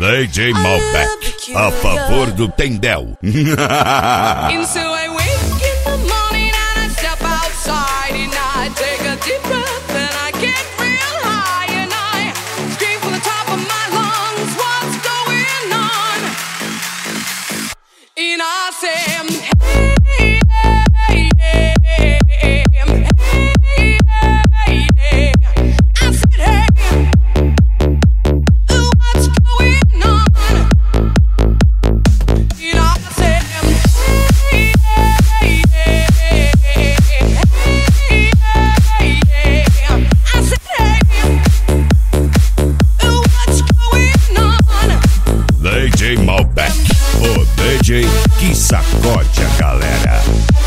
DJ Malbec, a favor do Tendel. And so I wake in the morning and I step outside and I take a deep breath and I get real high and I scream from the top of my lungs, what's going on? And I say, hey, hey, hey, hey, hey, hey, hey. I said, hey, what's going on? And I said, hey, hey, hey, hey, hey, hey, hey. I said, hey, what's going on? DJ Malbec, o DJ que sacode a galera.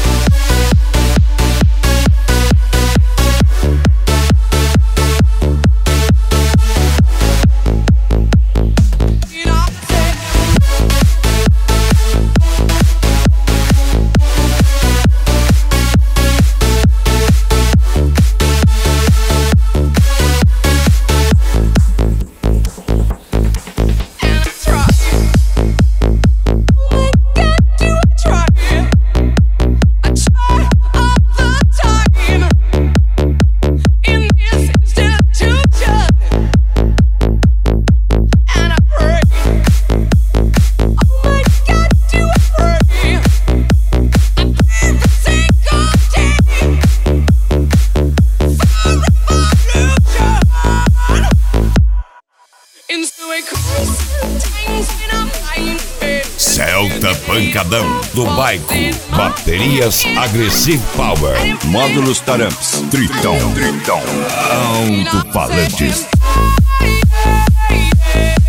Celta Pancadão, do bairro, baterias Aggressive Power, módulos Taramps, Tritão, alto-falantes.